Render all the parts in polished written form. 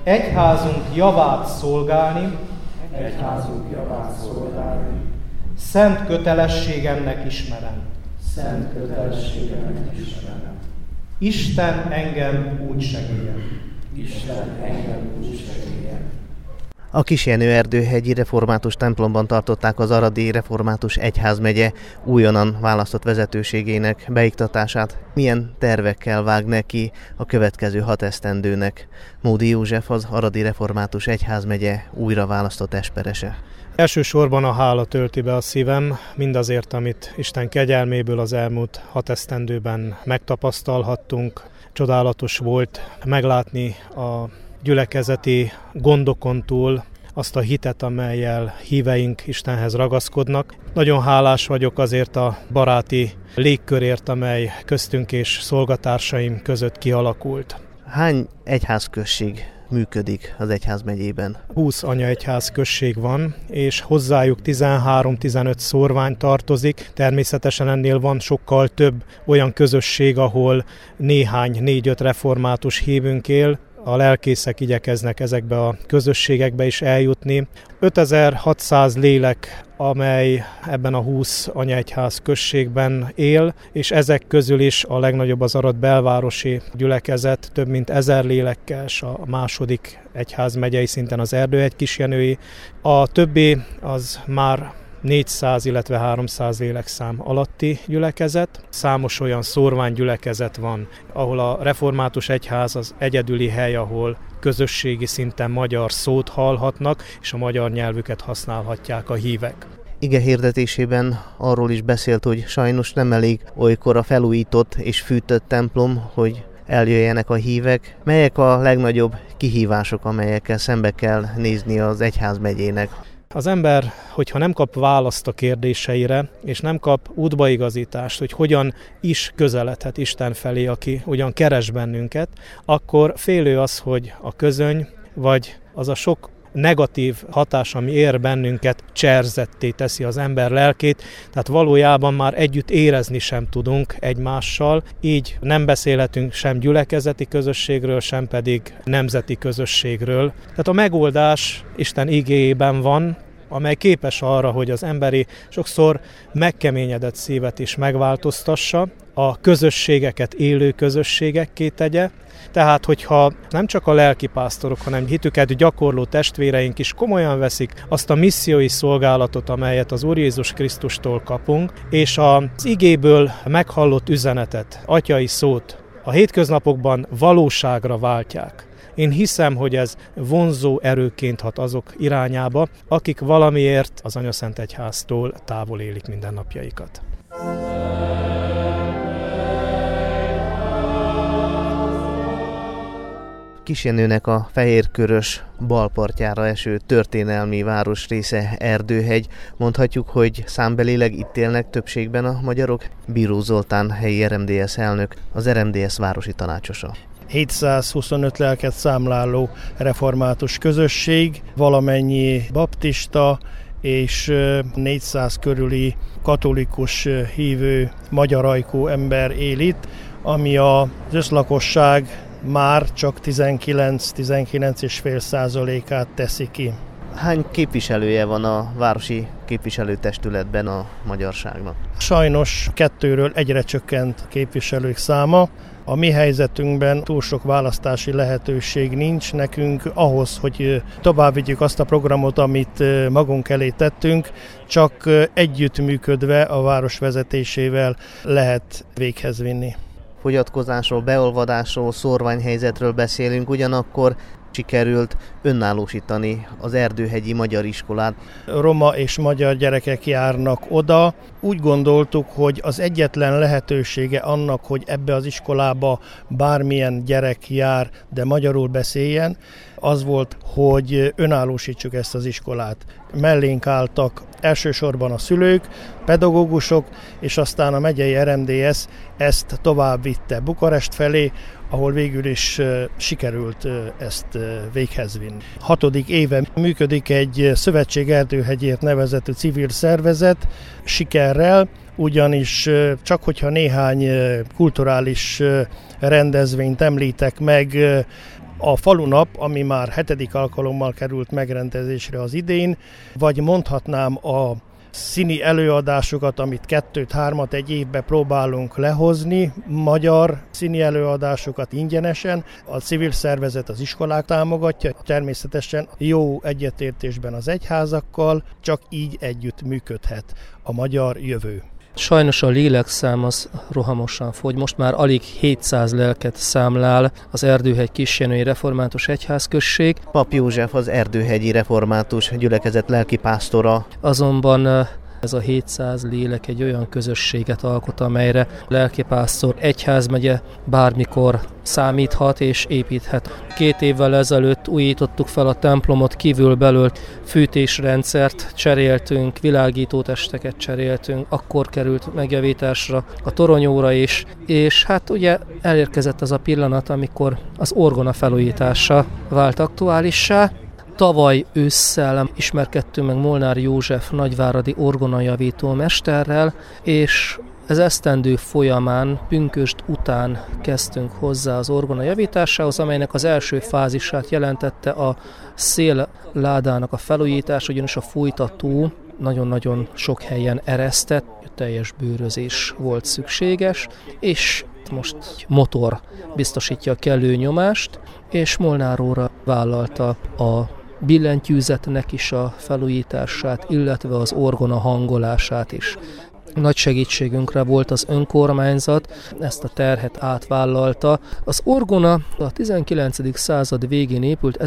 egyházunk javát szolgálni, szent kötelességemnek ismerem. Isten engem úgy segélyen. A Kisjenő-Erdőhegyi Református templomban tartották az Aradi Református Egyházmegye újonnan választott vezetőségének beiktatását. Milyen tervekkel vág neki a következő 6 esztendőnek Módi József, az Aradi Református Egyházmegye újra választott esperese? Elsősorban a hála tölti be a szívem, mindazért, amit Isten kegyelméből az elmúlt 6 esztendőben megtapasztalhattunk. Csodálatos volt meglátni a gyülekezeti gondokon túl azt a hitet, amellyel híveink Istenhez ragaszkodnak. Nagyon hálás vagyok azért a baráti légkörért, amely köztünk és szolgatársaim között kialakult. Hány egyházközség működik az egyházmegyében? 20 anyaegyház község van, és hozzájuk 13-15 szórvány tartozik. Természetesen ennél van sokkal több olyan közösség, ahol néhány 4-5 református hívünk él. A lelkészek igyekeznek ezekbe a közösségekbe is eljutni. 5600 lélek, amely ebben a 20 anyaegyház községben él, és ezek közül is a legnagyobb az Arad belvárosi gyülekezet, több mint 1000 lélekkel, és a második egyházmegyei szinten az Erdőhegy-Kisjenői. A többi az már 400, illetve 300 lélekszám alatti gyülekezet. Számos olyan szórványgyülekezet van, ahol a református egyház az egyedüli hely, ahol közösségi szinten magyar szót hallhatnak, és a magyar nyelvüket használhatják a hívek. Ige hirdetésében arról is beszélt, hogy sajnos nem elég olykor a felújított és fűtött templom, hogy eljöjjenek a hívek. Melyek a legnagyobb kihívások, amelyekkel szembe kell nézni az egyházmegyének? Az ember, hogyha nem kap választ a kérdéseire, és nem kap útbaigazítást, hogy hogyan is közeledhet Isten felé, aki ugyan keres bennünket, akkor félő az, hogy a közöny, vagy az a sok negatív hatás, ami ér bennünket, cserzetté teszi az ember lelkét, tehát valójában már együtt érezni sem tudunk egymással, így nem beszélhetünk sem gyülekezeti közösségről, sem pedig nemzeti közösségről. Tehát a megoldás Isten igéjében van, amely képes arra, hogy az emberi sokszor megkeményedett szívet is megváltoztassa, a közösségeket élő közösségekké tegye. Tehát, hogyha nem csak a lelkipásztorok, hanem hitüket gyakorló testvéreink is komolyan veszik azt a missziói szolgálatot, amelyet az Úr Jézus Krisztustól kapunk, és az igéből meghallott üzenetet, atyai szót a hétköznapokban valóságra váltják. Én hiszem, hogy ez vonzó erőként hat azok irányába, akik valamiért az Anyaszent Egyháztól távol élik mindennapjaikat. Kisjenőnek a fehérkörös balpartjára eső történelmi városrésze Erdőhegy. Mondhatjuk, hogy számbelileg itt élnek többségben a magyarok. Bíró Zoltán helyi RMDS elnök, az RMDS városi tanácsosa. 725 lelket számláló református közösség, valamennyi baptista és 400 körüli katolikus hívő magyar ajkú ember él itt, ami az összlakosság már csak 19,5%-át teszi ki. Hány képviselője van a városi képviselőtestületben a magyarságnak? Sajnos 2-ről egyre csökkent képviselők száma. A mi helyzetünkben túl sok választási lehetőség nincs nekünk ahhoz, hogy tovább vigyük azt a programot, amit magunk elé tettünk, csak együttműködve a város vezetésével lehet véghez vinni. Fogyatkozásról, beolvadásról, szórványhelyzetről beszélünk, ugyanakkor sikerült önállósítani az Erdőhegyi Magyar Iskolát. Roma és magyar gyerekek járnak oda. Úgy gondoltuk, hogy az egyetlen lehetősége annak, hogy ebbe az iskolába bármilyen gyerek jár, de magyarul beszéljen, az volt, hogy önállósítsuk ezt az iskolát. Mellénk álltak elsősorban a szülők, pedagógusok, és aztán a megyei RMDS ezt tovább vitte Bukarest felé, ahol végül is sikerült ezt véghez vinni. 6. éve működik egy Szövetség Erdőhegyért nevezetű civil szervezet sikerrel, ugyanis csak hogyha néhány kulturális rendezvényt említek meg, A falunap, ami már 7. alkalommal került megrendezésre az idén, vagy mondhatnám a színi előadásokat, amit 2-3 egy évben próbálunk lehozni, magyar színi előadásokat ingyenesen, a civil szervezet az iskolák támogatja, természetesen jó egyetértésben az egyházakkal, csak így együtt működhet a magyar jövő. Sajnos a lélekszám az rohamosan fogy. Most már alig 700 lelket számlál az Erdőhegy Kisjenői Református Egyházközség. Pap József az Erdőhegyi Református Gyülekezet lelkipásztora. Azonban ez a 700 lélek egy olyan közösséget alkot, amelyre lelkipásztor, egyházmegye bármikor számíthat és építhet. 2 évvel ezelőtt újítottuk fel a templomot, kívül-belül fűtésrendszert cseréltünk, világítótesteket cseréltünk, akkor került megjavításra a toronyóra is, és hát ugye elérkezett az a pillanat, amikor az orgona felújítása vált aktuálissá. Tavaly ősszel ismerkedtünk meg Molnár József nagyváradi orgonajavító mesterrel, és ez esztendő folyamán, pünkösd után kezdtünk hozzá az orgona javításához, amelynek az első fázisát jelentette a szélládának a felújítás, ugyanis a fújtató nagyon-nagyon sok helyen eresztett, teljes bőrözés volt szükséges, és most motor biztosítja a kellő nyomást, és Molnár óra vállalta a billentyűzetnek is a felújítását, illetve az orgona hangolását is. Nagy segítségünkre volt az önkormányzat, ezt a terhet átvállalta. Az orgona a 19. század végén épült,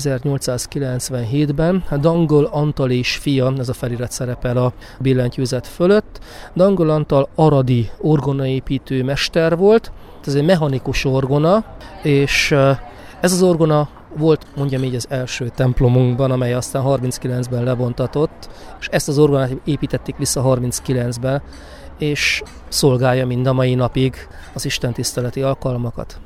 1897-ben. Dangol Antal és fia, ez a felirat szerepel a billentyűzet fölött. Dangol Antal aradi orgonaépítő mester volt, ez egy mechanikus orgona, és ez az orgona volt, mondjam így, az első templomunkban, amely aztán 39-ben lebontatott, és ezt az orgonát építették vissza 39-ben, és szolgálja mind a mai napig az istentiszteleti alkalmakat.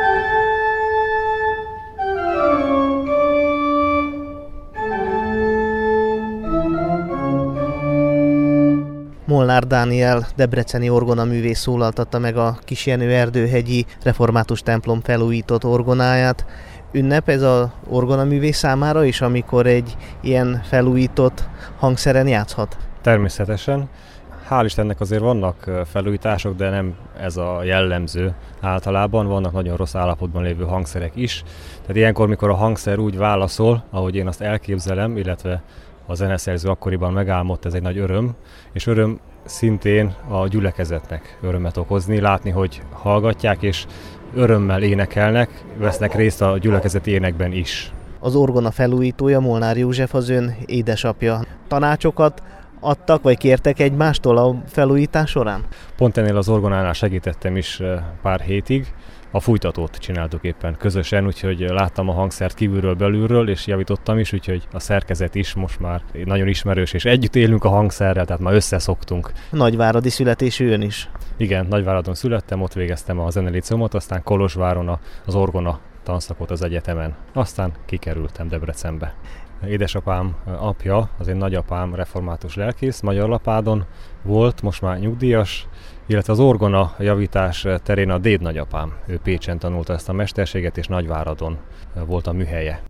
Molnár Dániel debreceni orgonaművész szólaltatta meg a Kisjenő Erdőhegyi Református templom felújított orgonáját. Ünnep ez az orgonaművész számára is, amikor egy ilyen felújított hangszeren játszhat? Természetesen. Hál' Istennek azért vannak felújítások, de nem ez a jellemző általában. Vannak nagyon rossz állapotban lévő hangszerek is. Tehát ilyenkor, mikor a hangszer úgy válaszol, ahogy én azt elképzelem, illetve a zeneszerző akkoriban megálmodt, ez egy nagy öröm, és öröm szintén a gyülekezetnek örömet okozni, látni, hogy hallgatják, és örömmel énekelnek, vesznek részt a gyülekezeti énekben is. Az orgona felújítója, Molnár József, az ön édesapja. Tanácsokat adtak, vagy kértek egymástól a felújítás során? Pont ennél az orgonánál segítettem is pár hétig. A fújtatót csináltuk éppen közösen, úgyhogy láttam a hangszert kívülről, belülről, és javítottam is, úgyhogy a szerkezet is most már nagyon ismerős, és együtt élünk a hangszerrel, tehát már összeszoktunk. Nagyváradi születésű ön is? Igen, Nagyváradon születtem, ott végeztem a zeneliceumot, aztán Kolozsváron az orgona tanszakot az egyetemen. Aztán kikerültem Debrecenbe. Édesapám apja, az én nagyapám református lelkész, Magyarlapádon volt, most már nyugdíjas, illetve az orgona javítás terén a dédnagyapám. Ő Pécsen tanulta ezt a mesterséget, és Nagyváradon volt a műhelye.